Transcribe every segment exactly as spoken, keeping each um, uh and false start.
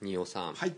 仁尾さん、 はい、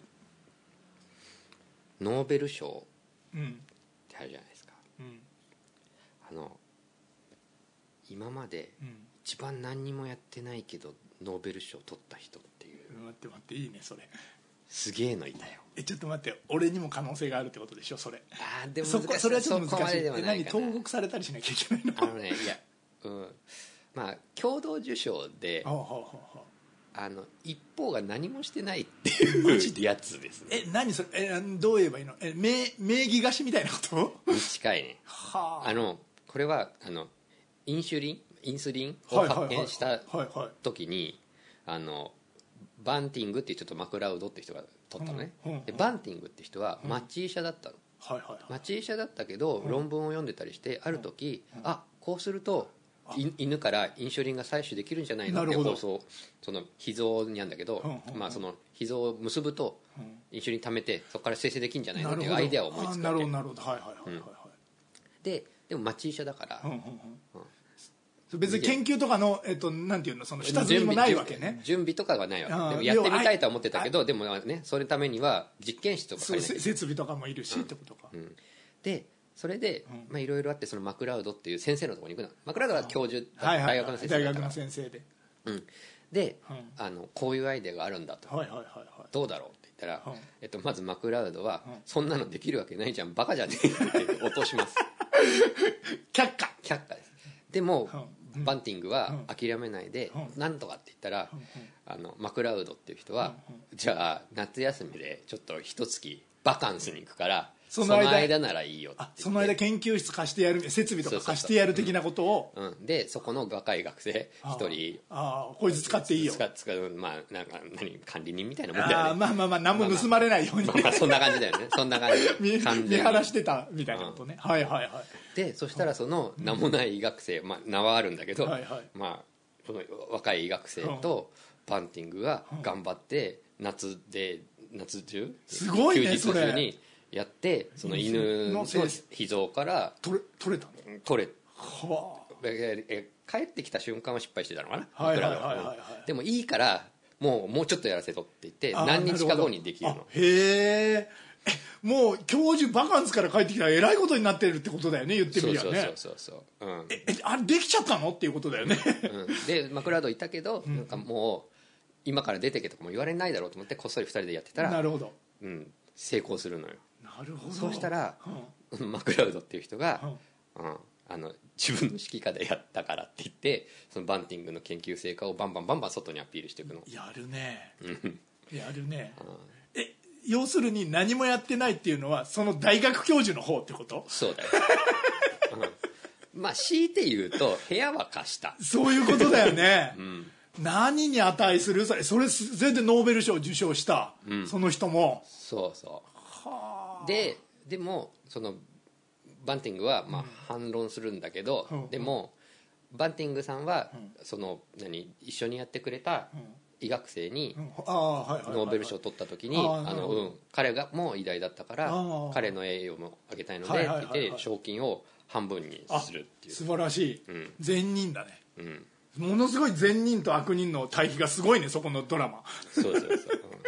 ノーベル賞うんってあるじゃないですか、 うんあの今までうん、 一番何にもやってないけどノーベル賞取った人っていう待って待っていいねそれ。 すげえのいたよ。 えちょっと待って、俺にも可能性があるってことでしょそれ。 あーでもそこそれはちょっと難しい。 そこまでではえ何ないかな。 投獄されたりしなきゃいけないの？ あのねいや、うん、まあ共同受賞でほうほうほうほう。 あの一方が何もしてないっていうやつですね。 え何それ、えどう言えばいいの？え名名義貸しみたいなことに近いね。 はあ。 あのこれはあのインシュリンインスリンを発見した時にあのバンティングっていうちょっとマクラウドって人が取ったのね、 うんうんうん、 でバンティングって人は町医者だったの、 はいはいはい、 町医者だったけど、うん、論文を読んでたりしてある時、うん、あこうすると犬からインシュリンが採取できるんじゃないのって放送、その脾臓にあるんだけど、うんうん、まあ、その脾臓を結ぶとインシュリン溜めてそこから生成できるんじゃないのっていうアイデアを思いつくわけ。 なるほどなるほど、はいはいはいはい、うん、 ででも町医者だから、うんうんうんうん、別に研究とかの、えっと、なんていうの、その下積みもないわけね。 準備とかがないわけでもやってみたいとは思ってたけど、でもねそのためには実験室とか借りなきゃいけない、 設備とかもいるし、うん、ってことか、 うん、でそれでいろいろあって、そのマクラウドっていう先生のところに行くの。マクラウドは教授、はいはい、大学の先生だから、 大学の先生で、 うん、で、うん、あのこういうアイデアがあるんだと、 はいはいはいはい、 どうだろうって言ったら、うん、えっと、まずマクラウドは、うん、そんなのできるわけないじゃんバカじゃねえって落とします却下却下です。でも、うん、バンティングは諦めないで、うん、なんとかって言ったら、うん、あのマクラウドっていう人は、うん、じゃあ夏休みでちょっと一月バカンスに行くからその 間, その間ならいいよって言って、 その間研究室貸してやる、設備とか貸してやる的なことを、 うんうん、でそこの若い学生一人、 ああこいつ使っていいよ、 使使う、まあなんか何管理人みたいなもんだよね。 あまあまあまあ何も盗まれないように、 まあまあ、そんな感じだよねそんな感じ見, 見晴らしてたみたいなことね、うん、はいはいはい。 でそしたらその名もない医学生、まあ、名はあるんだけど、はいはい、まあ、その若い医学生とバンティングが頑張って夏で夏中すごいね、 休日中にやってその犬の脾臓から取れ取れたの取れはあ、 え帰ってきた瞬間は失敗してたのかな、 はいはいはいはいはい、 でもいいからもうもうちょっとやらせとって言って何日か後にできるの。 へえ、もう教授バカンスから帰ってきたらえらいことになってるってことだよね、言ってみりゃね。 そうそうそうそう、うん、 えあれできちゃったのっていうことだよね、 うん、でマクラウドいたけど、うん、なんかもう今から出てけとかも言われないだろうと思ってこっそりふたりでやってたら、 なるほど、 うん、成功するのよ。 なるほど。 そうしたら、うん、マクラウドっていう人が、うんうん、あの自分の指揮下でやったからって言ってそのバンティングの研究成果をバンバンバンバン外にアピールしていくの。やるねやるね、うん、え要するに何もやってないっていうのはその大学教授の方ってこと？ そうだよ、うん、まあ強いて言うと部屋は貸した、 そういうことだよね、 うん、 何に値するそれそれ全然ノーベル賞受賞した、うん、その人もそうそうででもそのバンティングはまあ反論するんだけど、うん、でもバンティングさんはその何一緒にやってくれた医学生にノーベル賞を取った時に彼がもう偉大だったから彼の栄誉もあげたいのでって言って賞金を半分にするっていう。 素晴らしい、うん、善人だね、 うん、 ものすごい善人と悪人の対比がすごいね、そこのドラマ。 そうそうそう、うん、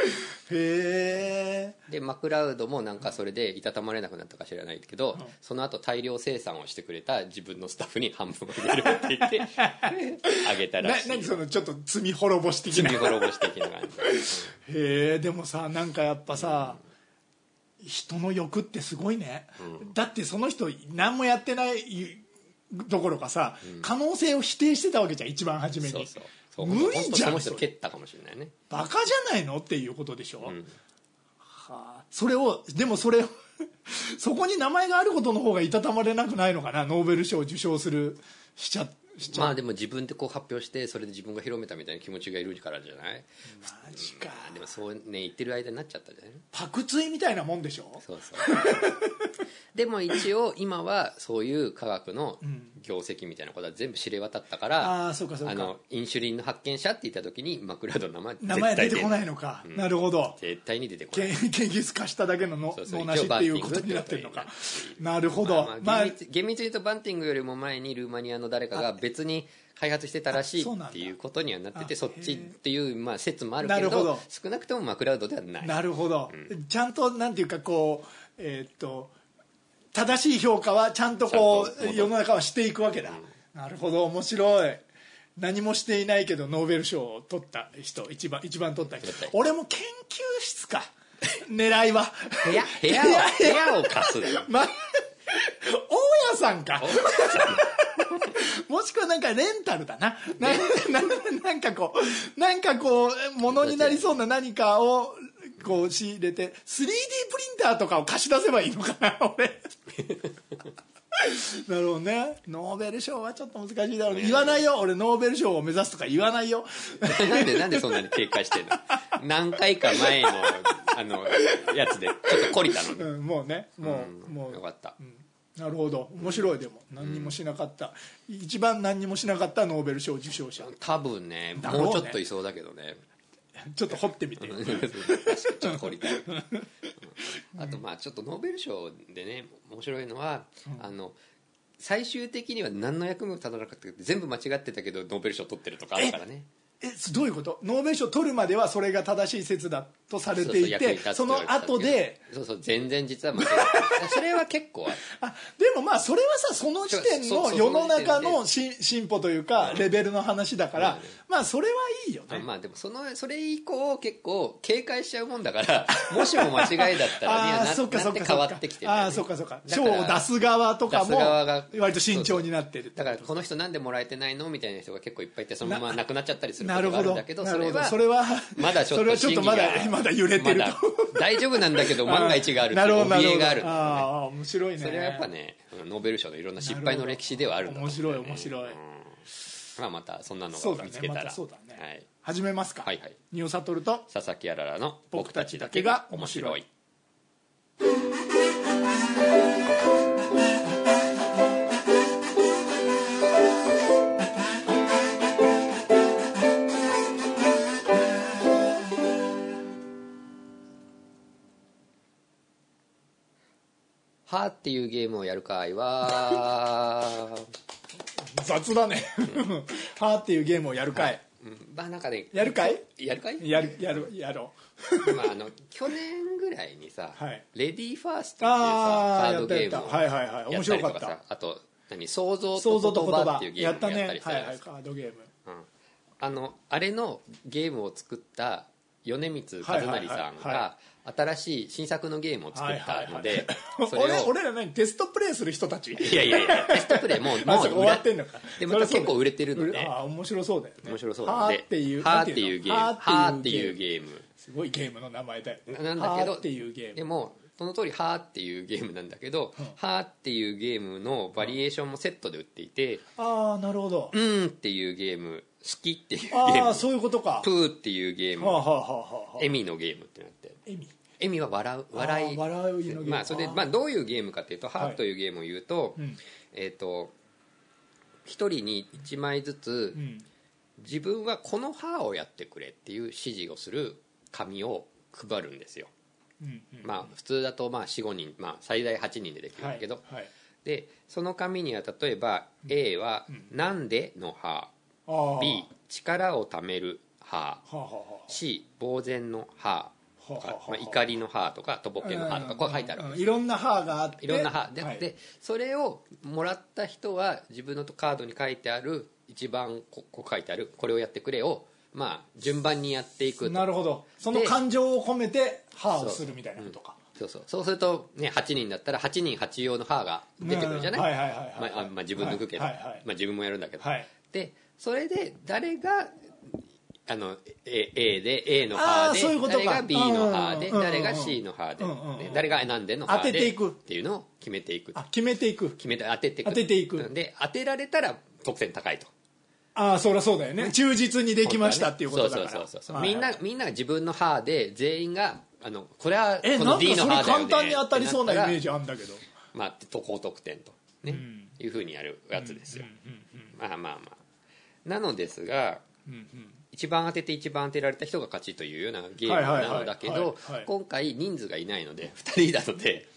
へえ。 でマクラウドもなんかそれでいたたまれなくなったか知らないけど、うん、その後大量生産をしてくれた自分のスタッフに半分を入れるって言ってあげたらしい。 な何そのちょっと罪滅ぼし的な罪滅ぼし的な感じ、うん、へえ。でもさなんかやっぱさ、うん、人の欲ってすごいね、うん、だってその人何もやってないどころかさ、うん、可能性を否定してたわけじゃん一番初めに。 そうそう無理じゃん。 その人蹴ったかもしれないね。 バカじゃないのっていうことでしょ、うん、はあ、それをでもそれをそこに名前があることの方がいたたまれなくないのかな、ノーベル賞を受賞するしちゃしちゃまあでも自分でこう発表してそれで自分が広めたみたいな気持ちがいるからじゃない。 マジか、 うん、でもそうね言ってる間になっちゃったじゃない。 パクツイみたいなもんでしょ。 そうそうでも一応今はそういう科学の業績みたいなことは全部知れ渡ったから、うん、 あそうかそうか、 あのインシュリンの発見者って言った時にマクラウドの名前名前出てこないのか、うん、なるほど、 絶対に出てこない。 研究室化しただけのの脳なしっていうことになってるのか。なるほど、 まあまあ、厳密、まあ、厳密に言うとバンティングよりも前にルーマニアの誰かが別別に開発してたらしいっていうことにはなってて、そっちっていうまあ説もあるけど、ど少なくともまあクラウドではない。 なるほど、うん、ちゃんとなんていうかこう、えー、っと正しい評価はちゃんとこう世の中はしていくわけだ、うん、なるほど、面白い。何もしていないけどノーベル賞を取った人、一番一番取った人、俺も研究室か狙いは部屋部屋を部屋を貸す、ま、大家さんかもしくはなんかレンタルだなな, な, なんかこうなんかこう物になりそうな何かをこう仕入れて スリーディー プリンターとかを貸し出せばいいのかな俺なるほどね。ノーベル賞はちょっと難しいだろうね。言わないよ俺、ノーベル賞を目指すとか言わないよなんでなんでそんなに警戒してんの何回か前のあのやつでちょっと懲りたのに、 うん、もうねもう、うん、もうよかった、うん、 なるほど、面白い。でも何にもしなかった、うん、一番何にもしなかったノーベル賞受賞者多分 ね, ねもうちょっといそうだけどねちょっと掘ってみてちょっと掘りたいあとまあちょっとノーベル賞でね面白いのは、うん、あの最終的には何の役目も立たなかったけど全部間違ってたけどノーベル賞取ってるとかあるからね。 えどういうこと？ノーベル賞取るまではそれが正しい説だとされていて、その後でそうそう全然実は間違ってそれは結構あるあでもまあそれはさその時点の世の中の進歩というかレベルの話だから、まあそれはいいよね。 まあでもそのそれ以降結構警戒しちゃうもんだからもしも間違いだったらにはなって変わってきてる、ね、 ああそっかそっか賞を出す側とかも割と慎重になってる。 だからこの人なんでもらえてないのみたいな人が結構いっぱいいてそのまま亡くなっちゃったりすることがあるんだけど、それはそれはまだちょっと審議がまだまだ揺れてると、ま、 大丈夫なんだけど万が一があるっていう怯えがある、ね、 ああ面白いね。 それはやっぱねノーベル賞のいろんな失敗の歴史ではあるんだと思う、ね、 面白い面白い、うん、 まあ、またそんなのが見つけたら、 そうだね、またそうだね、はい、始めますか。 はいはい、 ニオサトルと佐々木あららの僕たちだけが面白い。はーっていうゲームをやる会は雑だねはーっていうゲームをやる会、 うん、まあなんかねやる会やる会やるやるやろうまああの去年ぐらいにさ、はい、レディーファーストっていうさカードゲームをはいはいはい面白かった。 あと何想像と言葉っていうゲームをやったりしたやったね。はいはいカードゲーム、 うん、あのあれのゲームを作った米光和成さんが新しい新作のゲームを作ったので、 それを俺ら何テストプレイする人たち？ いやいやいやテストプレイもうもう終わってんのか。 でまた結構売れてるので、 あ面白そうだよね。 面白そうなんで、 はーっていうはーっていうゲーム、はーっていうゲーム、 すごいゲームの名前だよ。 なんだけどはーっていうゲーム。 でもその通りはーっていうゲームなんだけど、うん、はーっていうゲームのバリエーションもセットで売っていて、 ああなるほど。 うーんっていうゲーム、好きっていうゲーム、 ああそういうことか。 プーっていうゲーム、 はあはあはあはあ、 エミのゲームってなって。 エミエミは笑う笑い笑うのゲーム、 まあ、それで、まあ、どういうゲームかというと、はい、はーというゲームを言うと、うん、えっ、ー、と一人にいちまいずつ、うん、自分はこのはーをやってくれっていう指示をする紙を配るんですよ、うんうんうん、まあ普通だとまあ よん,ご 人、まあ、最大はちにんでできるんだけど、はいはい、でその紙には例えば、うん、A は「なんで?」のはー、うん、B 力をためるはー、C 呆然のはー、まあ、怒りの歯とかとぼけの歯とかこう書いてあるわけです、 いろんな歯があっていろんな歯で、はい、でそれをもらった人は自分のカードに書いてある一番ここ書いてあるこれをやってくれをまあ順番にやっていくと。 なるほど。その感情を込めて歯をするみたいなことか。 そうそう、そうすると、ね、はちにんだったらはちにんはち用の歯が出てくるじゃない。まあ自分抜くけど、はいはいはい、まあ、自分もやるんだけど、はい、でそれで誰があの A, A で A の歯で誰が B の歯で誰が C の歯で誰がなんでの歯でっていうのを決めていく。 あ決めていく決めて当てていく当てていくで当てられたら得点高いと。 ああそりゃそうだよね。忠実にできましたっていうことだから。 そうそうそうそう、みんなみんな自分の歯で全員があのこれはこの D の歯だよね。 簡単に当たりそうなイメージあるんだけど、 まあ高得点とね、うん、いうふうにやるやつですよ。まあまあまあなのですが、うんうん、一番当てて一番当てられた人が勝ちというようなゲームなのだけど、今回人数がいないのでふたりなので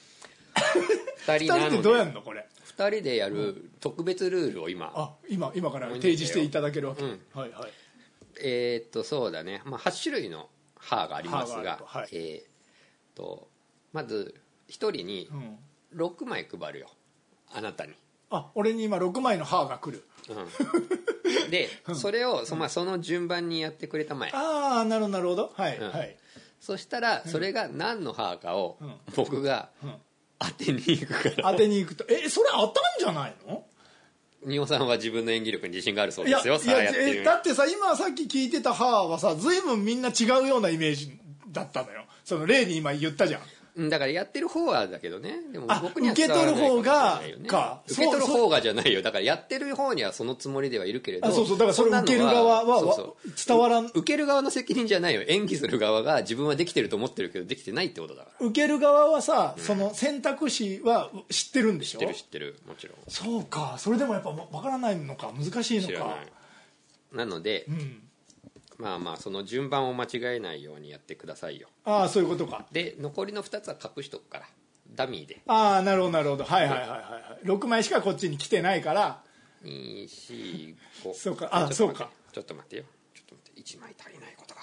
ふたりなのでふたりってどうやんのこれ。 ふたりでやる特別ルールを今、 あ今今から提示していただけるわけ、うん、はいはい。 えー、っとそうだね、まあ、はち種類の歯がありますが、がはい、えー、っとまずひとりにろくまい配るよ、あなたに。 あ、俺に今ろくまいの歯が来る、 うん、でそれをそ、まあ、その順番にやってくれたまえ。 ああ、なるほどなるほど、はい、うん、はい。 そしたらそれが何の歯かを僕が当てに行くから、 当てに行くと、えそれ当たんじゃないの？ 仁尾さんは自分の演技力に自信があるそうですよ。いやいや、 えだってさ、今さっき聞いてた歯はさ、随分みんな違うようなイメージだったのよ。その例に今言ったじゃん。 だからやってる方はだけどね。でも僕には伝わらないかもしれないよね。受け取る方がか。 受け取る方がじゃないよ。だからやってる方にはそのつもりではいるけれど。 あ、そうそう。だからそれ受ける側はそうそう伝わらん。 受ける側の責任じゃないよ。演技する側が自分はできてると思ってるけどできてないってことだから。 受ける側はさ、その選択肢は知ってるんでしょ？ 知ってる知ってる。もちろん。 そうか。それでもやっぱ分からないのか。難しいのか。知らない。 なので、うん、まあまあその順番を間違えないようにやってくださいよ。 ああ、そういうことか。 で残りのふたつは隠しとくから、ダミーで。 ああ、なるほどなるほど、はいはいはいはい、ろくまいしかこっちに来てないからに、し、ごそうか、あ、そうか。 ちょっと待ってよ、ちょっと待って、いちまい足りないことが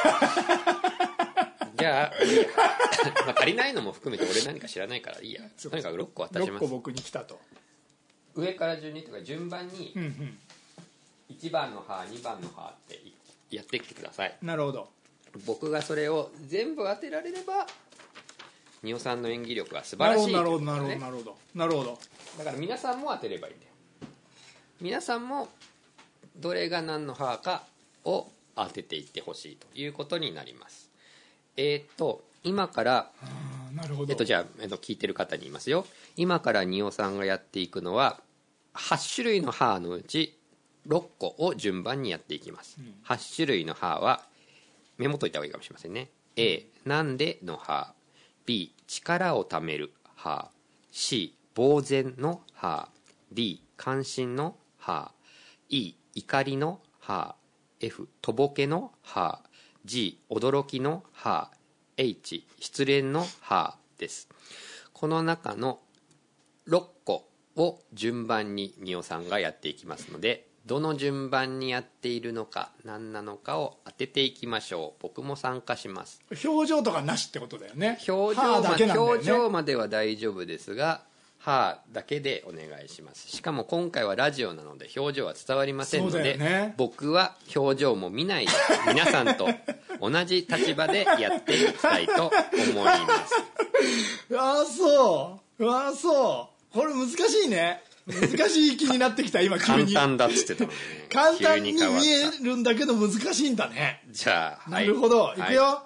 判明じゃあまあ足りないのも含めて俺何か知らないからいいや。とにかくろっこ渡します。 ろっこ僕に来たと。 上から順にとか順番に、うんうん、いちばんの歯、にばんの歯ってやってきてください。 なるほど。僕がそれを全部当てられれば仁尾さんの演技力は素晴らしい、ね、 なるほどなるほどなるほどなるほど。 だから皆さんも当てればいいんだよ。皆さんもどれが何の歯かを当てていってほしいということになります。えっ、ー、と今からなるほど、 えっとじゃあ、えっと、聞いてる方に言いますよ。今から仁尾さんがやっていくのははち種類の歯のうちろっこを順番にやっていきます、うん、はち種類の歯はメモといた方がいいかもしれませんね。 A なんでの歯、 B 力をためる歯、 C 呆然の歯、 D 関心の歯、 E 怒りの歯、 F とぼけの歯、 G 驚きの歯、 H 失恋の歯です。この中のろっこを順番に仁尾さんがやっていきますので、どの順番にやっているのか何なのかを当てていきましょう。僕も参加します。 表情とかなしってことだよね。 表情まで、ね、表情までは大丈夫ですが歯だけでお願いします。しかも今回はラジオなので表情は伝わりませんので、ね、僕は表情も見ない皆さんと同じ立場でやっていきたいと思いますああそうああそうこれ難しいね。難しい気になってきた今急に。 簡単だっつってたのね。 簡単に見えるんだけど難しいんだね。 じゃあなるほど、はい、いくよ。 はい、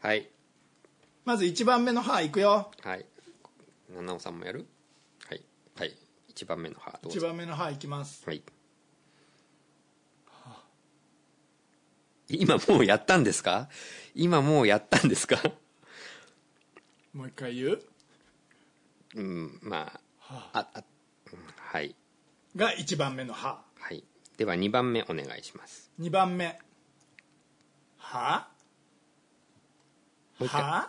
はい、 まずいちばんめの歯いくよ。 はい。七尾さんもやる？はいはい。いちばんめの歯どうぞ。 いちばんめの歯いきます。 はい。今もうやったんですか？今もうやったんですか？ もう一回言う？ うんまあ、はあ、ああはい、 がいちばんめの歯。 はい、ではにばんめお願いします。 にばんめ歯歯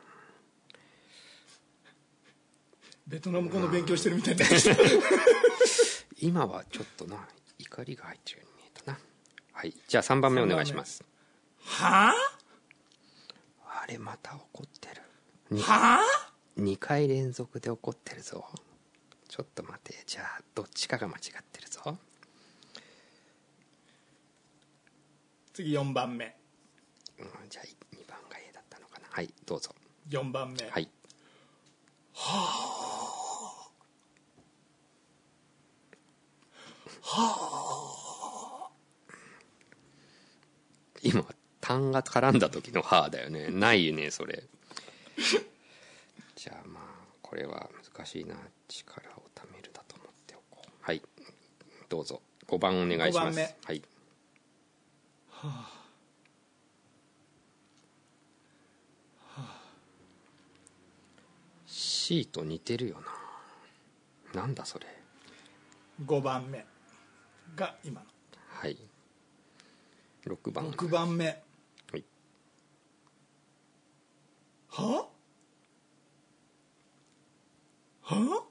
ベトナム語の勉強してるみたいになってきた今はちょっとな怒りが入ってるように見えたな。はい、じゃあさんばんめお願いします。 歯あれまた怒ってる。 歯にかい連続で怒ってるぞ。ちょっと待て。じゃあどっちかが間違ってるぞ。 次よんばんめ、 うん、じゃあにばんが A だったのかな。はいどうぞ。 よんばんめ、 はい。 はあはあ今痰が絡んだ時の歯だよね。ないよねそれじゃあまあこれは難しいな。力をためるだと思っておこう。はいどうぞごばんお願いします。はい、はあはあ、C と似てるよな。なんだそれ。 ごばんめが今の。 はいろくばん。 ろくばんめ、 はい、 はは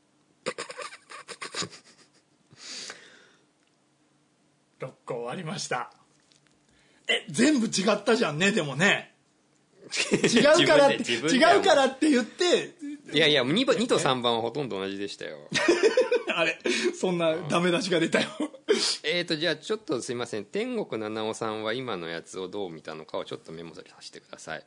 ろっこ終わりました。え、全部違ったじゃんね。でもね違うからって違うからって言って、 いやいや 2, にとさんばんはほとんど同じでしたよあれ、そんなダメ出しが出たよえーとじゃあちょっとすいません、天国七尾さんは今のやつをどう見たのかをちょっとメモさせてください。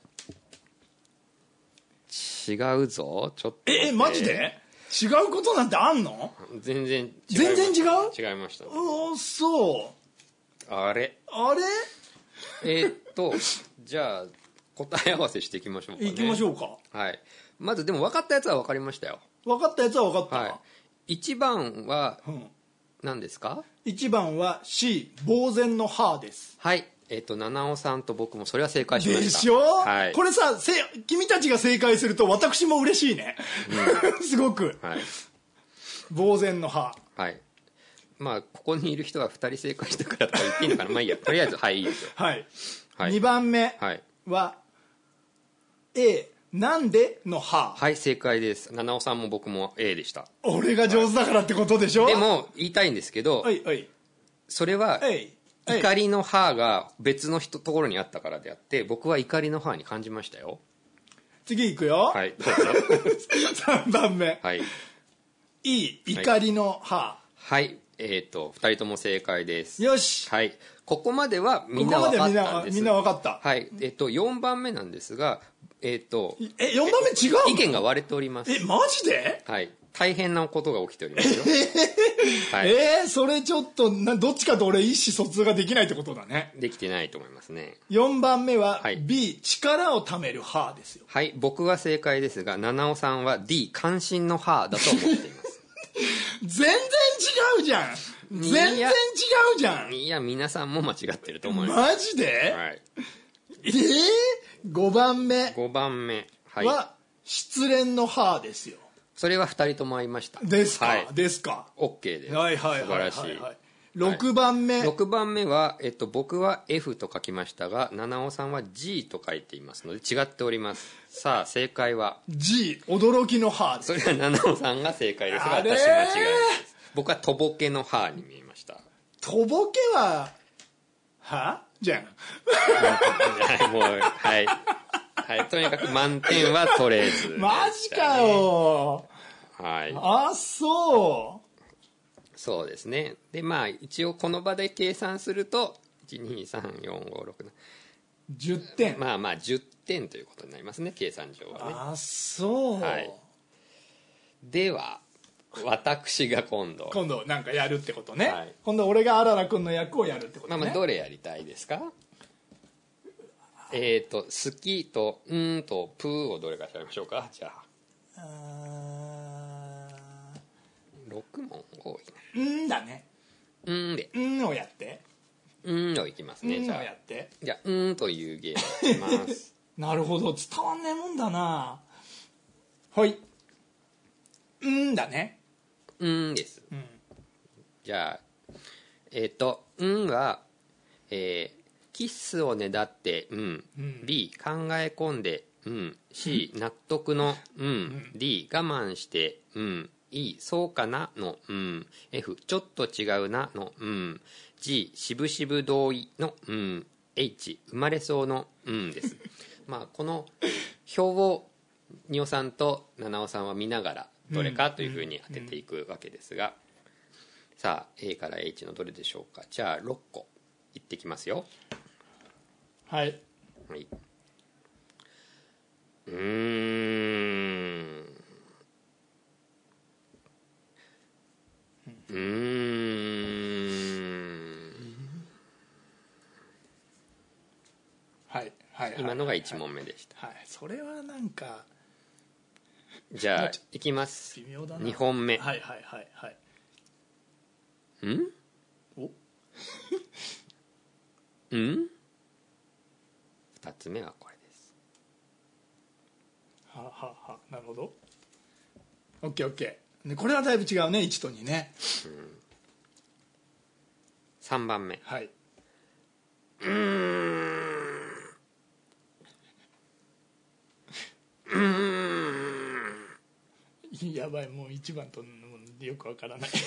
違うぞ、ちょっと。 え、マジで違うことなんてあんの？ 全然違い全然違う？ 違いました、ね、 うーそうあれあれえー、っとじゃあ答え合わせしていきましょうかね。 いきましょうか。 はい。まずでも分かったやつは分かりましたよ。 分かったやつは分かった。 はい、いちばんはうん何ですか？ いちばんは C 呆然の歯です。 はい、えっ、ー、と七尾さんと僕もそれは正解しました。 でしょ、 はい、 これさ、せ君たちが正解すると私も嬉しいね、うん、すごく、はい、呆然の歯。 はい、まあここにいる人はふたり正解したからと言っていいのかなまあいいや、とりあえずはいいいですよ。 はい、はい、にばんめは A なんでの歯。 はい、正解です。七尾さんも僕も A でした。 俺が上手だからってことでしょ、 はい、でも言いたいんですけど、 はいはい、 それは怒りの歯が別の人ところにあったからであって、僕は怒りの歯に感じましたよ。 次いくよ。 はい、どうぞさんばんめ、 はい、 いい怒りの歯。はい、 はい、えっ、ー、とふたりとも正解です。 よし、 はい、ここまではみんな分かったんです。 みんな分かった。 はい、えっ、ー、とよんばんめなんですが、えっ、ー、とえよんばんめ違うの？ 意見が割れております。 え、マジで？ はい、大変なことが起きておりますよ。 えー、はい、えー、それちょっとな、どっちかと俺意思疎通ができないってことだね。 できてないと思いますね。 よんばんめは B、 はい、 力をためる歯ですよ。 はい、僕は正解ですが七尾さんは D、関心の歯だと思っています全然違うじゃん。全然違うじゃん。 いや皆さんも間違ってると思います。 マジで？ はい、 えー、ごばんめごばんめは失恋の歯ですよ。 それはふたりとも合いました。 ですか、 はい、 ですか。 OK です。 はいはいはいはい、 素晴らしい。 ろくばんめ、 ろくばんめは、えっと、僕は F と書きましたが七尾さんは G と書いていますので違っております。さあ正解は G、 驚きの歯です。 それは七尾さんが正解ですが私間違いです。僕はとぼけの歯に見えました。 とぼけは歯じゃんはいもうはい、はい、とにかく満点は取れず、ね、 マジかよ。 はい、 あ、そうそうですね。でまあ一応この場で計算するといちにさんよんごろくななじゅってん、 まあまあじゅってんということになりますね、計算上はね。 あ、そう、 はい、では私が今度今度なんかやるってことね、 はい、 今度俺があららくんの役をやるってことね。 まあまあどれやりたいですか？えっ、ー、と好きとんーとプーをどれか調べましょうか。じゃああろく問多いな。んだね。 んでんをやってんをいきますね。じゃあやってじゃあんというゲームをしますなるほど、伝わんねえもんだな。はい、んだね。 んです、うん、じゃあえっ、ー、とんは、えー、キッスをねだってうん、うん、B 考え込んでうん、C 納得のうん、うん、D 我慢してうん、E そうかなのうん、F ちょっと違うなのうん、G しぶしぶ同意のうん、H 生まれそうのうんですまあこの表を仁尾さんと七尾さんは見ながらどれかというふうに当てていくわけですが、さあ A から H のどれでしょうか。じゃあろっこいってきますよ。 はい、 はい、うーんうーんはいはい、 今のがいち問目でした。 はい、それはなんかじゃあいきます。 微妙だな。 にほんめ。 はいはいはいはい。 んおんふたつめはこれです。 ははは、なるほど。オッケーオッケー。これはだいぶ違うね、いちとにね、うん、 さんばんめ。 はい、 うーんうーんやばい、もういちばんとよくわからない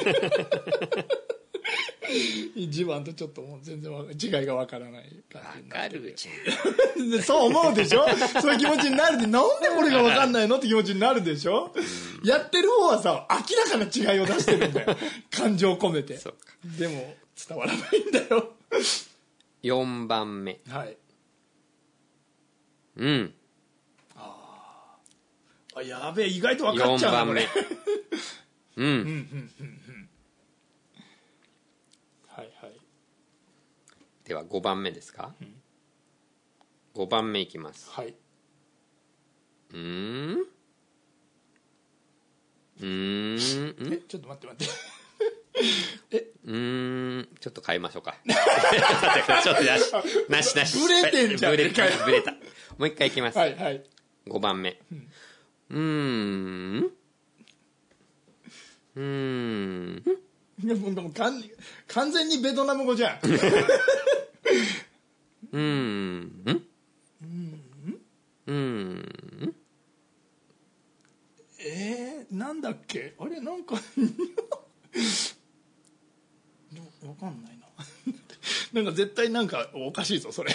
いちばんとちょっともう全然違いがわからない感じになってる。 わかるじゃんそう思うでしょそういう気持ちになるで、なんでこれがわかんないのって気持ちになるでしょ、うん、やってる方はさ明らかな違いを出してるんだよ感情を込めて。そうか。でも伝わらないんだよよんばんめ。 はい。 うんああ、やべえ、意外と分かっちゃうなよんばんめうんうんうんうんうんはいはい。 ではごばんめですか、うん、ごばんめいきます。 はい。 うーんうーんえちょっと待って待ってえうーんちょっと変えましょうかちょっとなしなしなしブレてんじゃん。 ブレたブレたもう一回いきます。 はいはい。 ごばんめ、うんうーんうーんいやもうでも完完全にベトナム語じゃんうーんうんうんえー、なんだっけあれなんかわかんないななんか絶対なんかおかしいぞそれ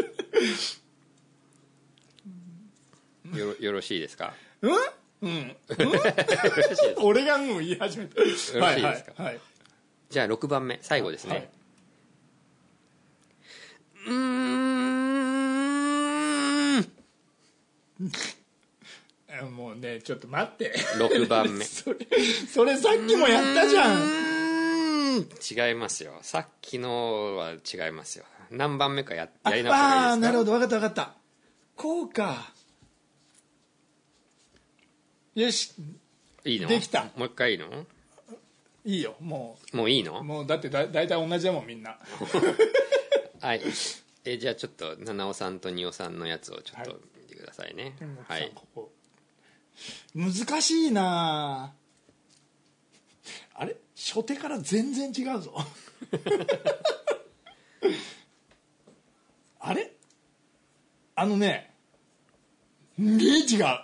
よろよろしいですか。 うんうん、うん、俺がもう言い始めた。よろしいですか、はいはいはい、 じゃあろくばんめ最後ですね、はい、うーんもうねちょっと待ってろくばんめそれそれさっきもやったじゃん。 違いますよ、さっきのは違いますよ。何番目か や, やり直した方がいいですか。ああなるほど分かった分かった。こうか。よしいいのできた。 もう一回いいの。 いいよもうもういいの。 もうだってだ大体同じだもんみんなはいえじゃあちょっと七尾さんと二尾さんのやつをちょっと見てくださいね。 はい、はい、ここ難しいなあれ初手から全然違うぞあれあのねね違う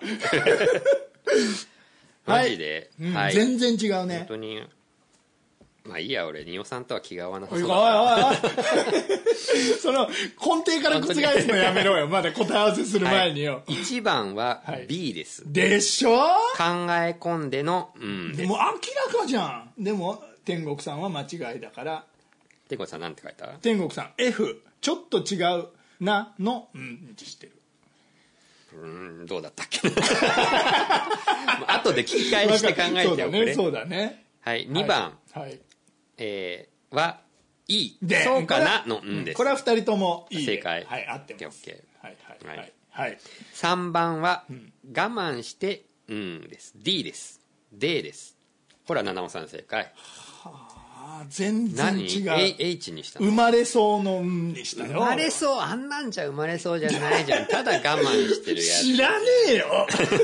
マジで、 はい、全然違うね。 本当にまあいいや、俺二尾さんとは気が合わなさそうだから。おいおいおいその根底から覆すのやめろよまだ答え合わせする前によ、 はい、いちばんは B です、 はい、でしょ。 考え込んでのうんです。 もう明らかじゃん。でも天国さんは間違いだから。 天国さんなんて書いた。 天国さん F ちょっと違うなのうんってしてる。 うーんどうだったっけ後で聞き返して考えておくれ。 そうだねそうだね。 はい、にばん、はいはいえー、は E そうかなのうんです。 これはふたりともいい正解。 はい合ってます。 はいはいはいはい、はい、 さんばんは、うん、我慢してうんです。 D です。 D です。ほら七尾さん正解。 はあ全然違う。 何 H にしたの。 生まれそうのうんにしたよ。 生まれそうあんなんじゃ生まれそうじゃないじゃんただ我慢してるやつ知らねえよ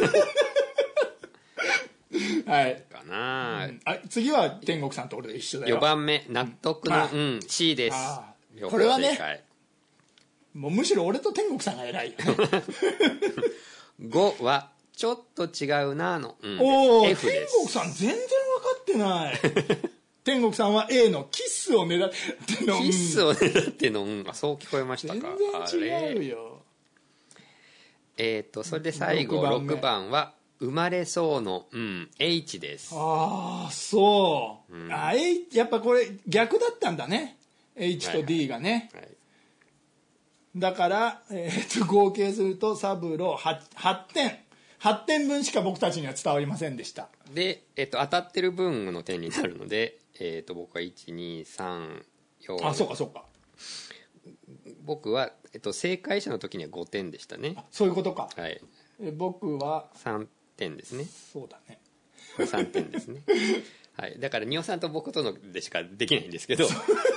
はいかな、 うん、あ次は天国さんと俺で一緒だよ。 よんばんめ納得のうん C です。 これはねもうむしろ俺と天国さんが偉いよねごはちょっと違うなのうんお F です。 天国さん全然分かってない天国さんは A のキスを狙ってのキスを狙ってのうんあそう聞こえましたか。 全然違うよ。 えっ、ー、とそれで最後ろくばんは生まれそうのうん H です。 ああそう、うん、あ H やっぱこれ逆だったんだね H と D がね、はいはいはい、だから、えー、と合計するとサブロ 8, はちてんはちてんぶんしか僕たちには伝わりませんでした。 で、えー、と当たってる分の点になるのでえと僕はいちにさんよんあそうかそうか僕は、えっと、正解者の時にはごてんでしたね。 そういうことか。 はいえ僕はさんてんですね。 そうだねこれさんてんですねはい、だから仁尾さんと僕とのでしかできないんですけど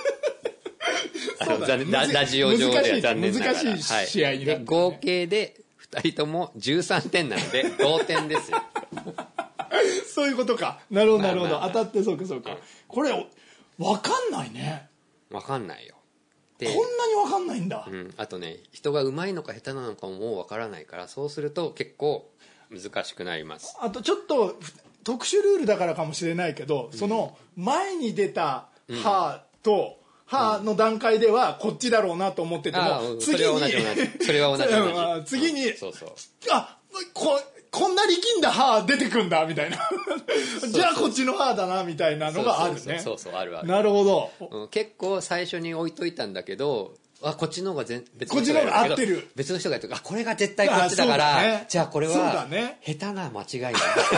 そうだ、ね、ラ, ラジオ上では残念ながら難しい試合になって、ねはい、 合計でふたりともじゅうさんてんなので同点ですよそういうことか。なるほどなるほど、まあまあまあ、当たってそうかそうか、うん、これ分かんないね。 分かんないよ。 でこんなに分かんないんだ、 うん、あとね人がうまいのか下手なのかももう分からないからそうすると結構難しくなります。 あとちょっと特殊ルールだからかもしれないけど、うん、その前に出た歯と、うん歯の段階ではこっちだろうなと思ってても、うん、次にそれは同じ同じそれは同じ同じ次に、うん、そうそうあここんな力んだ歯出てくんだみたいなじゃあこっちの歯だなみたいなのがあるね。 そうそうそうあるある。 なるほど、 うん、結構最初に置いといたんだけど、あこっちの方が全別の人がやるけどこっちの方が合ってる、 別の人がやってる、あこれが絶対こっちだから、ね、じゃあこれは下手な間違いだ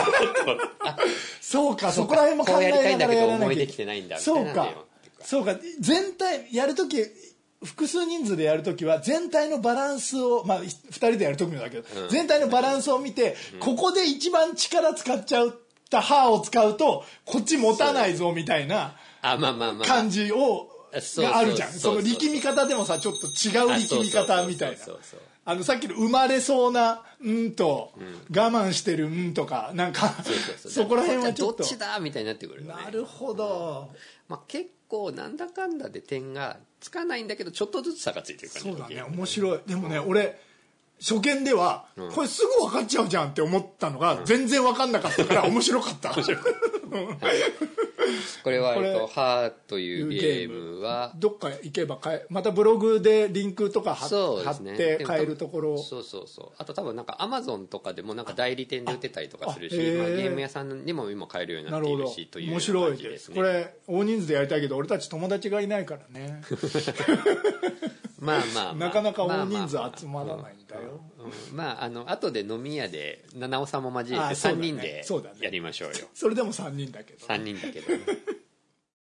そうかそこら辺も考えながらやらなきゃこうやりたいんだけど思いできてないんだみたいな。 そうかそうか全体やるとき複数人数でやるときは全体のバランスを、まあ、ふたりでやるときもだけど、うん、全体のバランスを見て、うん、ここで一番力使っちゃった歯を使うとこっち持たないぞみたいな感じをがあるじゃん。その力み方でもさちょっと違う力み方みたいな、あのさっきの生まれそうなうんと、うん、我慢してるうんとかなんかそこら辺はちょっとどっちだみたいになってくるよね。 なるほど、 まあ、結構なんだかんだで点がつかないんだけどちょっとずつ差がついてる感じ。 そうだね面白い。でもね俺初見では、うん、これすぐ分かっちゃうじゃんって思ったのが、うん、全然分かんなかったから面白かった面白かった、はい、 これはえっとハーというゲームはどっか行けば買えまたブログでリンクとか貼、ね、貼って買えるところ。 そうそうそう。あと多分なんかアマゾンとかでもなんか代理店で売ってたりとかするし、まあ、ゲーム屋さんにも今買えるようになっているしという面白いです、ね、これ大人数でやりたいけど俺たち友達がいないからねまあまあ、まあ、 なかなか大人数集まらないんだよ。 まああの後で飲み屋で七尾さんも交えてさんにんでやりましょうよ。 それでもさんにんだけど、ね、 さんにんだけど、ね